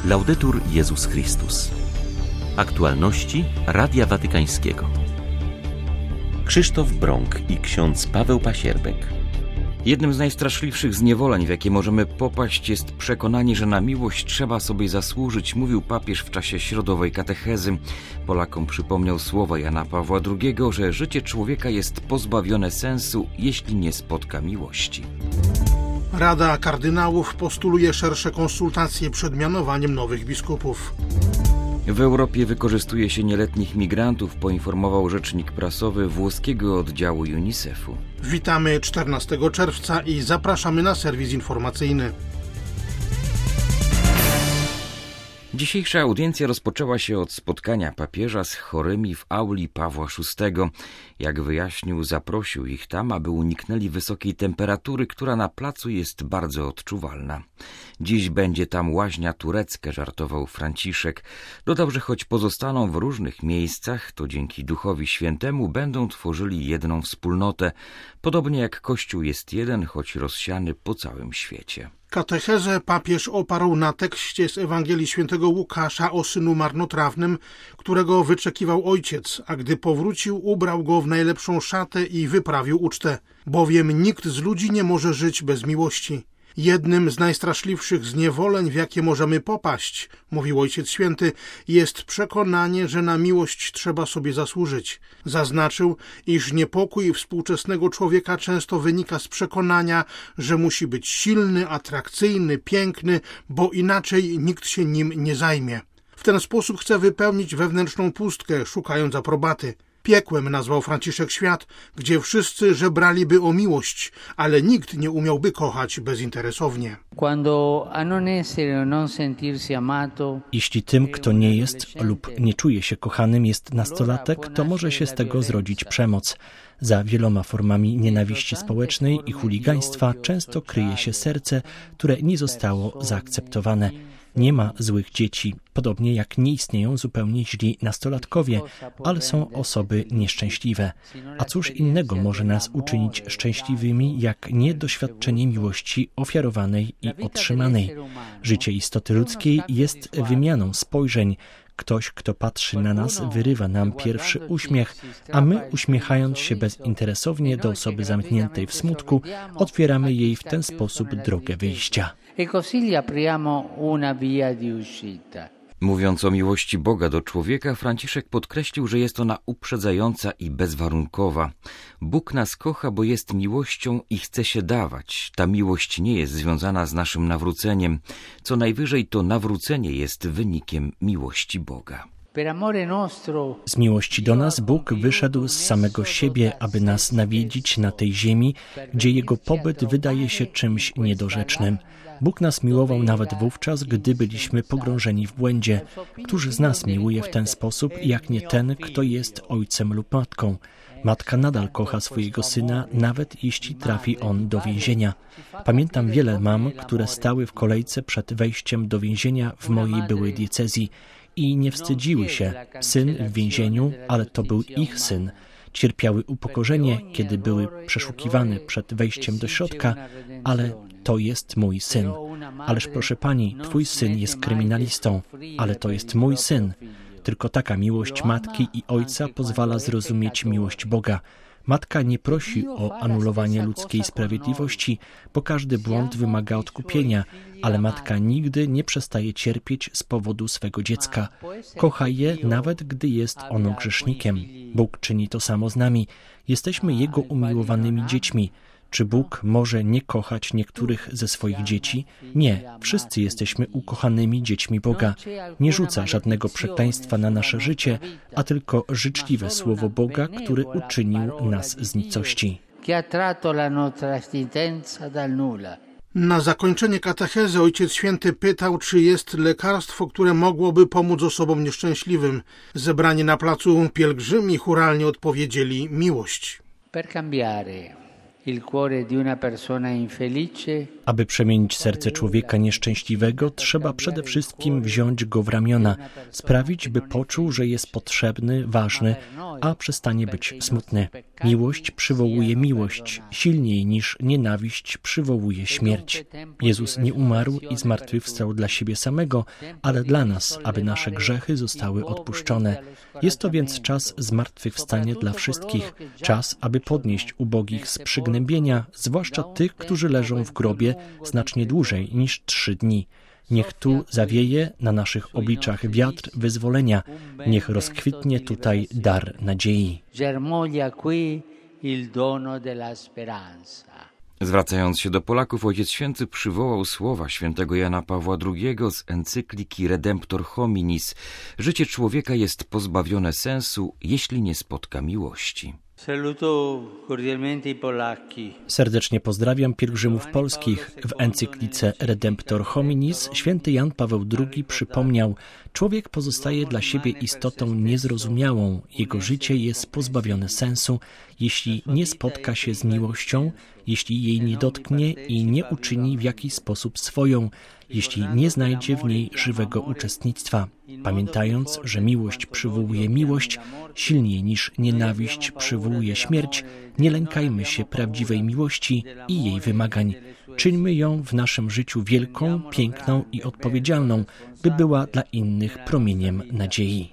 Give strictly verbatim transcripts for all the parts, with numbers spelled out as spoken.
Laudetur Jezus Chrystus. Aktualności Radia Watykańskiego. Krzysztof Brąk i ksiądz Paweł Pasierbek. Jednym z najstraszliwszych zniewoleń, w jakie możemy popaść, jest przekonanie, że na miłość trzeba sobie zasłużyć, mówił papież w czasie środowej katechezy. Polakom przypomniał słowa Jana Pawła drugiego, że życie człowieka jest pozbawione sensu, jeśli nie spotka miłości. Rada kardynałów postuluje szersze konsultacje przed mianowaniem nowych biskupów. W Europie wykorzystuje się nieletnich migrantów, poinformował rzecznik prasowy włoskiego oddziału UNICEF-u. Witamy czternastego czerwca i zapraszamy na serwis informacyjny. Dzisiejsza audiencja rozpoczęła się od spotkania papieża z chorymi w auli Pawła szóstego. Jak wyjaśnił, zaprosił ich tam, aby uniknęli wysokiej temperatury, która na placu jest bardzo odczuwalna. Dziś będzie tam łaźnia turecka, żartował Franciszek. Dodał, że choć pozostaną w różnych miejscach, to dzięki Duchowi Świętemu będą tworzyli jedną wspólnotę, podobnie jak Kościół jest jeden, choć rozsiany po całym świecie. Katechezę papież oparł na tekście z Ewangelii Świętego Łukasza o synu marnotrawnym, którego wyczekiwał ojciec, a gdy powrócił, ubrał go w najlepszą szatę i wyprawił ucztę. Bowiem nikt z ludzi nie może żyć bez miłości. Jednym z najstraszliwszych zniewoleń, w jakie możemy popaść, mówił Ojciec Święty, jest przekonanie, że na miłość trzeba sobie zasłużyć. Zaznaczył, iż niepokój współczesnego człowieka często wynika z przekonania, że musi być silny, atrakcyjny, piękny, bo inaczej nikt się nim nie zajmie. W ten sposób chce wypełnić wewnętrzną pustkę, szukając aprobaty. Piekłem nazwał Franciszek świat, gdzie wszyscy żebraliby o miłość, ale nikt nie umiałby kochać bezinteresownie. Jeśli tym, kto nie jest lub nie czuje się kochanym, jest nastolatek, to może się z tego zrodzić przemoc. Za wieloma formami nienawiści społecznej i chuligaństwa często kryje się serce, które nie zostało zaakceptowane. Nie ma złych dzieci, podobnie jak nie istnieją zupełnie źli nastolatkowie, ale są osoby nieszczęśliwe. A cóż innego może nas uczynić szczęśliwymi, jak nie doświadczenie miłości ofiarowanej i otrzymanej? Życie istoty ludzkiej jest wymianą spojrzeń. Ktoś, kto patrzy na nas, wyrywa nam pierwszy uśmiech, a my, uśmiechając się bezinteresownie do osoby zamkniętej w smutku, otwieramy jej w ten sposób drogę wyjścia. Mówiąc o miłości Boga do człowieka, Franciszek podkreślił, że jest ona uprzedzająca i bezwarunkowa. Bóg nas kocha, bo jest miłością i chce się dawać. Ta miłość nie jest związana z naszym nawróceniem. Co najwyżej to nawrócenie jest wynikiem miłości Boga. Z miłości do nas Bóg wyszedł z samego siebie, aby nas nawiedzić na tej ziemi, gdzie Jego pobyt wydaje się czymś niedorzecznym. Bóg nas miłował nawet wówczas, gdy byliśmy pogrążeni w błędzie. Któż z nas miłuje w ten sposób, jak nie ten, kto jest ojcem lub matką? Matka nadal kocha swojego syna, nawet jeśli trafi on do więzienia. Pamiętam wiele mam, które stały w kolejce przed wejściem do więzienia w mojej byłej diecezji i nie wstydziły się. Syn w więzieniu, ale to był ich syn. Cierpiały upokorzenie, kiedy były przeszukiwane przed wejściem do środka, ale to jest mój syn. Ależ proszę pani, twój syn jest kryminalistą, ale to jest mój syn. Tylko taka miłość matki i ojca pozwala zrozumieć miłość Boga. Matka nie prosi o anulowanie ludzkiej sprawiedliwości, bo każdy błąd wymaga odkupienia, ale matka nigdy nie przestaje cierpieć z powodu swego dziecka. Kocha je, nawet gdy jest ono grzesznikiem. Bóg czyni to samo z nami. Jesteśmy Jego umiłowanymi dziećmi. Czy Bóg może nie kochać niektórych ze swoich dzieci? Nie, wszyscy jesteśmy ukochanymi dziećmi Boga. Nie rzuca żadnego przekleństwa na nasze życie, a tylko życzliwe słowo Boga, który uczynił nas z nicości. Na zakończenie katechezy Ojciec Święty pytał, czy jest lekarstwo, które mogłoby pomóc osobom nieszczęśliwym. Zebrani na placu pielgrzymi chóralnie odpowiedzieli: miłość. Aby przemienić serce człowieka nieszczęśliwego, trzeba przede wszystkim wziąć go w ramiona, sprawić, by poczuł, że jest potrzebny, ważny, a przestanie być smutny. Miłość przywołuje miłość, silniej niż nienawiść przywołuje śmierć. Jezus nie umarł i zmartwychwstał dla siebie samego, ale dla nas, aby nasze grzechy zostały odpuszczone. Jest to więc czas zmartwychwstania dla wszystkich, czas, aby podnieść ubogich z przygnębienia, zwłaszcza tych, którzy leżą w grobie znacznie dłużej niż trzy dni. Niech tu zawieje na naszych obliczach wiatr wyzwolenia, niech rozkwitnie tutaj dar nadziei. Zwracając się do Polaków, Ojciec Święty przywołał słowa świętego Jana Pawła drugiego z encykliki Redemptor Hominis. Życie człowieka jest pozbawione sensu, jeśli nie spotka miłości. Serdecznie pozdrawiam pielgrzymów polskich. W encyklice Redemptor Hominis święty Jan Paweł drugi przypomniał: człowiek pozostaje dla siebie istotą niezrozumiałą, jego życie jest pozbawione sensu, jeśli nie spotka się z miłością, jeśli jej nie dotknie i nie uczyni w jakiś sposób swoją, jeśli nie znajdzie w niej żywego uczestnictwa. Pamiętając, że miłość przywołuje miłość, silniej niż nienawiść przywołuje śmierć, nie lękajmy się prawdziwej miłości i jej wymagań. Czyńmy ją w naszym życiu wielką, piękną i odpowiedzialną, by była dla innych promieniem nadziei.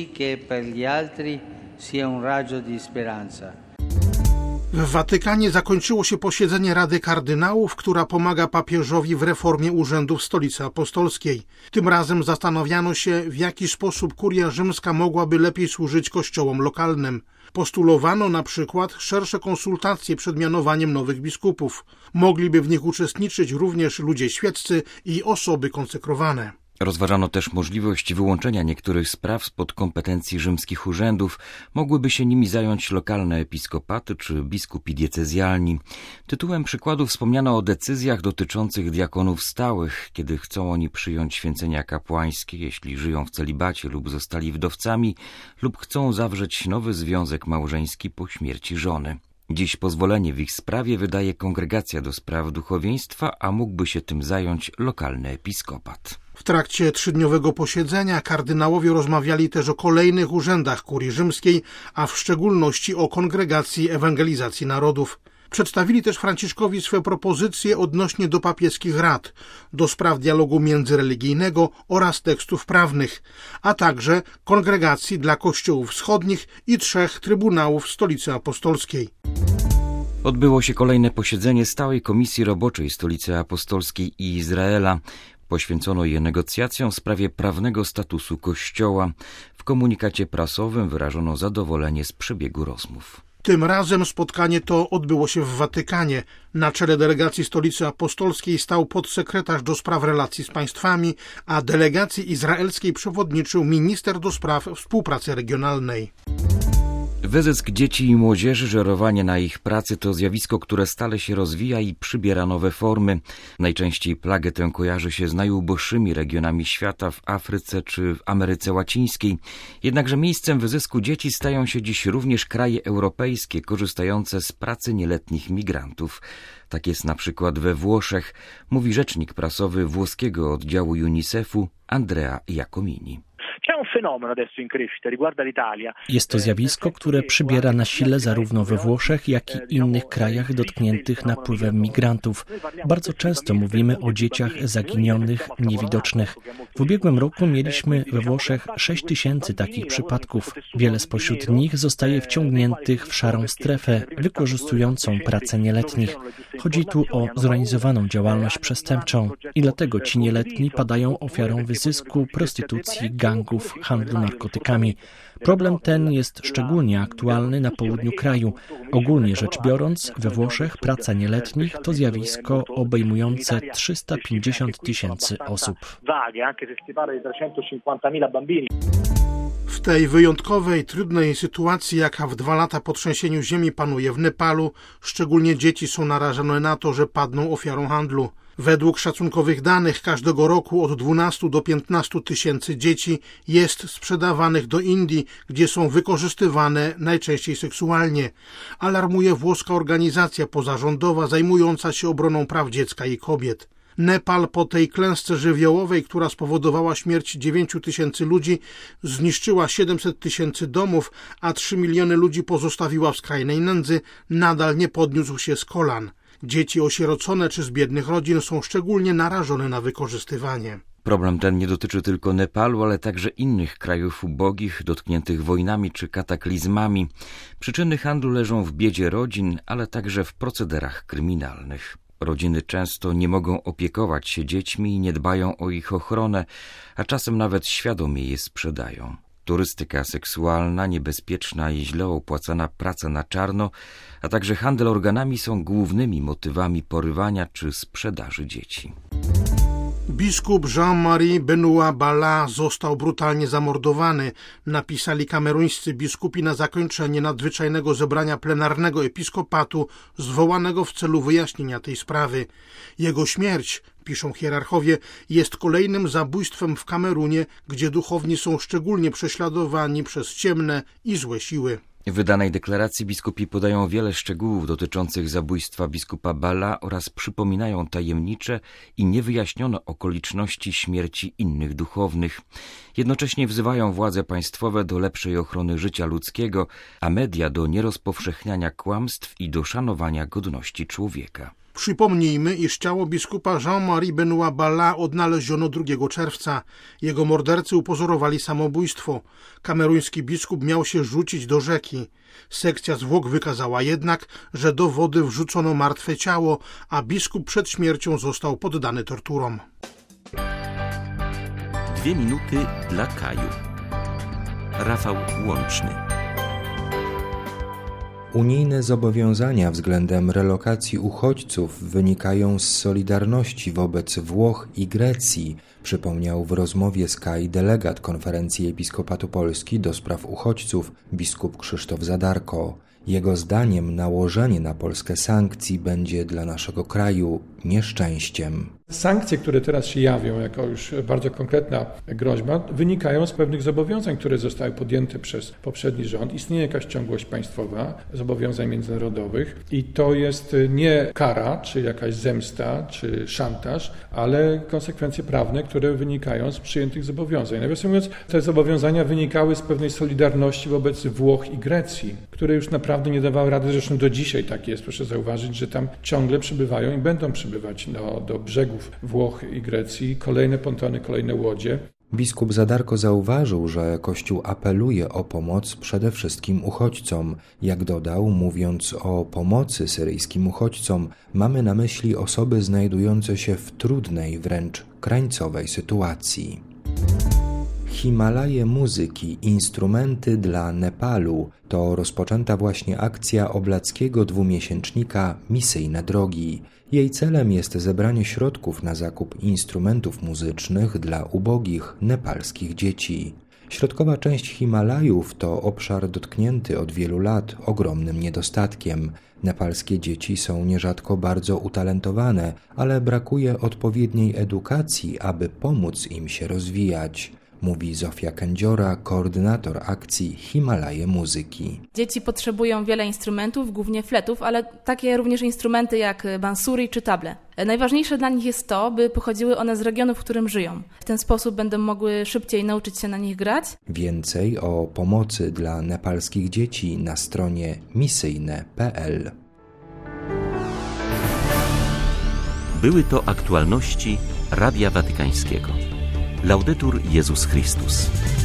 W Watykanie zakończyło się posiedzenie Rady Kardynałów, która pomaga papieżowi w reformie urzędów Stolicy Apostolskiej. Tym razem zastanawiano się, w jaki sposób kuria rzymska mogłaby lepiej służyć kościołom lokalnym. Postulowano na przykład szersze konsultacje przed mianowaniem nowych biskupów. Mogliby w nich uczestniczyć również ludzie świeccy i osoby konsekrowane. Rozważano też możliwość wyłączenia niektórych spraw spod kompetencji rzymskich urzędów. Mogłyby się nimi zająć lokalne episkopaty czy biskupi diecezjalni. Tytułem przykładu wspomniano o decyzjach dotyczących diakonów stałych, kiedy chcą oni przyjąć święcenia kapłańskie, jeśli żyją w celibacie lub zostali wdowcami, lub chcą zawrzeć nowy związek małżeński po śmierci żony. Dziś pozwolenie w ich sprawie wydaje Kongregacja do Spraw Duchowieństwa, a mógłby się tym zająć lokalny episkopat. W trakcie trzydniowego posiedzenia kardynałowie rozmawiali też o kolejnych urzędach kurii rzymskiej, a w szczególności o Kongregacji Ewangelizacji Narodów. Przedstawili też Franciszkowi swe propozycje odnośnie do papieskich rad, do spraw dialogu międzyreligijnego oraz tekstów prawnych, a także Kongregacji dla Kościołów Wschodnich i trzech Trybunałów Stolicy Apostolskiej. Odbyło się kolejne posiedzenie Stałej Komisji Roboczej Stolicy Apostolskiej i Izraela. Poświęcono je negocjacjom w sprawie prawnego statusu Kościoła. W komunikacie prasowym wyrażono zadowolenie z przebiegu rozmów. Tym razem spotkanie to odbyło się w Watykanie. Na czele delegacji Stolicy Apostolskiej stał podsekretarz do spraw relacji z państwami, a delegacji izraelskiej przewodniczył minister do spraw współpracy regionalnej. Wyzysk dzieci i młodzieży, żerowanie na ich pracy to zjawisko, które stale się rozwija i przybiera nowe formy. Najczęściej plagę tę kojarzy się z najuboższymi regionami świata, w Afryce czy w Ameryce Łacińskiej. Jednakże miejscem wyzysku dzieci stają się dziś również kraje europejskie, korzystające z pracy nieletnich migrantów. Tak jest na przykład we Włoszech, mówi rzecznik prasowy włoskiego oddziału UNICEF-u Andrea Iacomini. Jest to zjawisko, które przybiera na sile zarówno we Włoszech, jak i innych krajach dotkniętych napływem migrantów. Bardzo często mówimy o dzieciach zaginionych, niewidocznych. W ubiegłym roku mieliśmy we Włoszech sześć tysięcy takich przypadków. Wiele spośród nich zostaje wciągniętych w szarą strefę, wykorzystującą pracę nieletnich. Chodzi tu o zorganizowaną działalność przestępczą i dlatego ci nieletni padają ofiarą wyzysku, prostytucji, gangów, handlu narkotykami. Problem ten jest szczególnie aktualny na południu kraju. Ogólnie rzecz biorąc, we Włoszech praca nieletnich to zjawisko obejmujące trzysta pięćdziesiąt tysięcy osób. W W tej wyjątkowej, trudnej sytuacji, jaka w dwa lata po trzęsieniu ziemi panuje w Nepalu, szczególnie dzieci są narażone na to, że padną ofiarą handlu. Według szacunkowych danych każdego roku od dwunastu do piętnastu tysięcy dzieci jest sprzedawanych do Indii, gdzie są wykorzystywane najczęściej seksualnie. Alarmuje włoska organizacja pozarządowa zajmująca się obroną praw dziecka i kobiet. Nepal po tej klęsce żywiołowej, która spowodowała śmierć dziewięciu tysięcy ludzi, zniszczyła siedemset tysięcy domów, a trzy miliony ludzi pozostawiła w skrajnej nędzy, nadal nie podniósł się z kolan. Dzieci osierocone czy z biednych rodzin są szczególnie narażone na wykorzystywanie. Problem ten nie dotyczy tylko Nepalu, ale także innych krajów ubogich, dotkniętych wojnami czy kataklizmami. Przyczyny handlu leżą w biedzie rodzin, ale także w procederach kryminalnych. Rodziny często nie mogą opiekować się dziećmi i nie dbają o ich ochronę, a czasem nawet świadomie je sprzedają. Turystyka seksualna, niebezpieczna i źle opłacana praca na czarno, a także handel organami są głównymi motywami porywania czy sprzedaży dzieci. Biskup Jean-Marie Benoît Bala został brutalnie zamordowany, napisali kameruńscy biskupi na zakończenie nadzwyczajnego zebrania plenarnego episkopatu zwołanego w celu wyjaśnienia tej sprawy. Jego śmierć, piszą hierarchowie, jest kolejnym zabójstwem w Kamerunie, gdzie duchowni są szczególnie prześladowani przez ciemne i złe siły. W wydanej deklaracji biskupi podają wiele szczegółów dotyczących zabójstwa biskupa Bala oraz przypominają tajemnicze i niewyjaśnione okoliczności śmierci innych duchownych. Jednocześnie wzywają władze państwowe do lepszej ochrony życia ludzkiego, a media do nierozpowszechniania kłamstw i do szanowania godności człowieka. Przypomnijmy, iż ciało biskupa Jean-Marie Benoît Bala odnaleziono drugiego czerwca. Jego mordercy upozorowali samobójstwo. Kameruński biskup miał się rzucić do rzeki. Sekcja zwłok wykazała jednak, że do wody wrzucono martwe ciało, a biskup przed śmiercią został poddany torturom. Dwie minuty dla Kaju. Rafał Łączny. Unijne zobowiązania względem relokacji uchodźców wynikają z solidarności wobec Włoch i Grecji, przypomniał w rozmowie z Kai delegat Konferencji Episkopatu Polski do spraw uchodźców biskup Krzysztof Zadarko. Jego zdaniem nałożenie na Polskę sankcji będzie dla naszego kraju nieszczęściem. Sankcje, które teraz się jawią jako już bardzo konkretna groźba, wynikają z pewnych zobowiązań, które zostały podjęte przez poprzedni rząd. Istnieje jakaś ciągłość państwowa, zobowiązań międzynarodowych i to jest nie kara, czy jakaś zemsta, czy szantaż, ale konsekwencje prawne, które wynikają z przyjętych zobowiązań. Nawiasem mówiąc, te zobowiązania wynikały z pewnej solidarności wobec Włoch i Grecji, które już naprawdę nie dawały rady. Zresztą do dzisiaj tak jest. Proszę zauważyć, że tam ciągle przybywają i będą przybywać do, do brzegów Włoch i Grecji kolejne pontony, kolejne łodzie. Biskup Zadarko zauważył, że Kościół apeluje o pomoc przede wszystkim uchodźcom. Jak dodał, mówiąc o pomocy syryjskim uchodźcom, mamy na myśli osoby znajdujące się w trudnej, wręcz krańcowej sytuacji. Himalaje muzyki, instrumenty dla Nepalu to rozpoczęta właśnie akcja oblackiego dwumiesięcznika Misyjne Drogi. Jej celem jest zebranie środków na zakup instrumentów muzycznych dla ubogich nepalskich dzieci. Środkowa część Himalajów to obszar dotknięty od wielu lat ogromnym niedostatkiem. Nepalskie dzieci są nierzadko bardzo utalentowane, ale brakuje odpowiedniej edukacji, aby pomóc im się rozwijać. Mówi Zofia Kędziora, koordynator akcji Himalaje Muzyki. Dzieci potrzebują wiele instrumentów, głównie fletów, ale takie również instrumenty jak bansuri czy table. Najważniejsze dla nich jest to, by pochodziły one z regionu, w którym żyją. W ten sposób będą mogły szybciej nauczyć się na nich grać. Więcej o pomocy dla nepalskich dzieci na stronie misyjne kropka p l. Były to aktualności Radia Watykańskiego. Laudetur Jezus Chrystus.